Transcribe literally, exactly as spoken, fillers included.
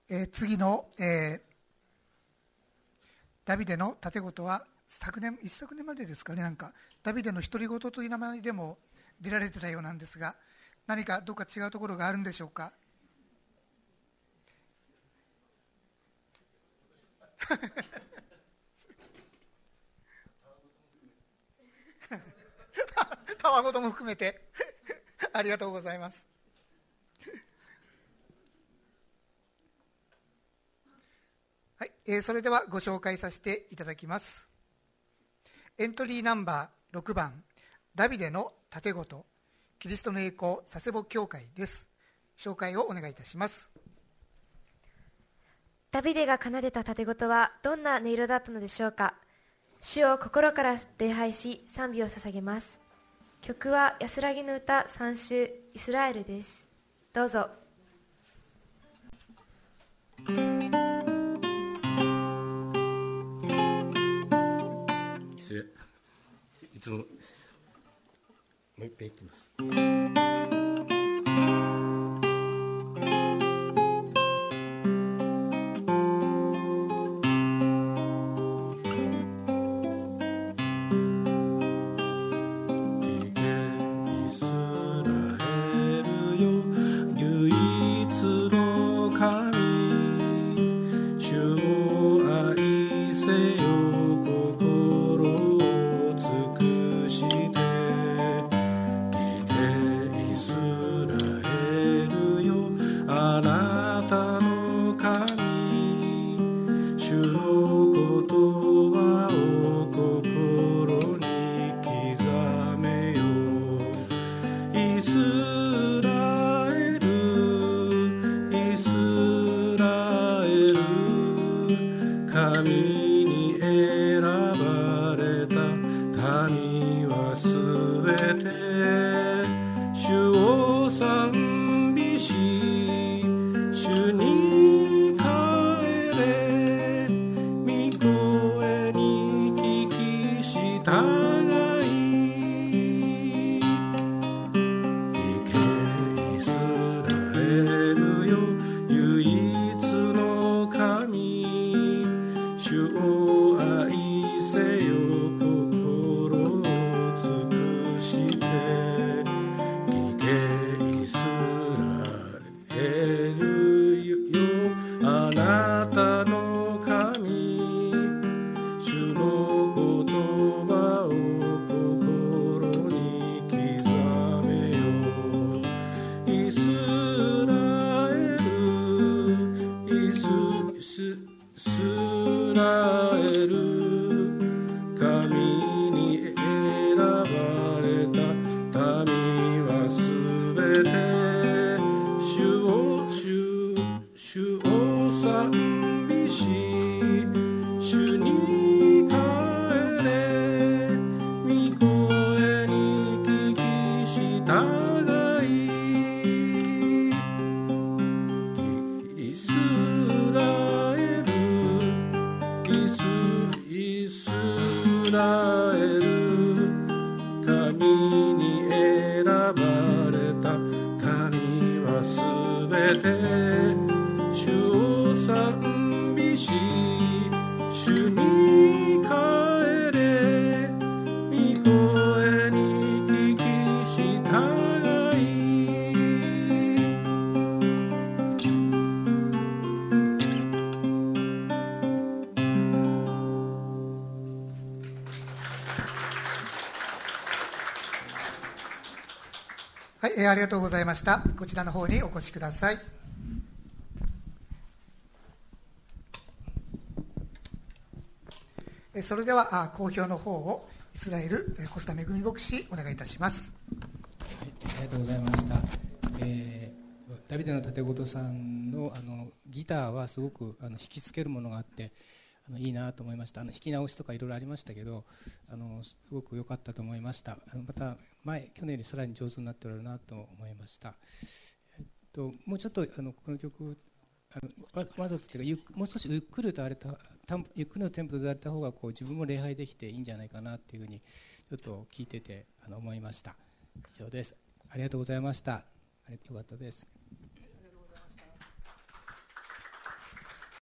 えー、次の、えー、ダビデの盾事は昨年一昨年までですかね、なんかダビデの独り言という名前でも出られてたようなんですが、何かどっか違うところがあるんでしょうか。たわごとも含めてありがとうございます。はい、えー、それではご紹介させていただきます。エントリーナンバーろくばん、ダビデの盾事、キリストの栄光佐世保教会です。紹介をお願いいたします。 ダビデが奏でた盾事はどんな音色だったのでしょうか。主を心から礼拝し賛美を捧げます。曲は安らぎの歌さん首イスラエルです。どうぞ。 失礼、いつももう一遍言ってます。 はい、えー、ありがとうございました。こちらの方にお越しください。えー、それではあ講評の方をイスラエル小須田恵牧師お願いいたします。 はい、ありがとうございました。えー、ダビデの盾事さんのあのギターはすごくあの引きつけるものがあってあのいいなと思いました。あの弾き直しとかいろいろありましたけど、あのすごく良かったと思いました。あのまた前去年よりさらに上手になっておられるなと思いました。えっともうちょっとあのこの曲あのわ, わざとっていうかゆもう少しゆっくりとあれたゆっくりのテンポで歌った方がこう自分も礼拝できていいんじゃないかなっていうふうにちょっと聞いててあの思いました。以上です。ありがとうございました。あれよかったです。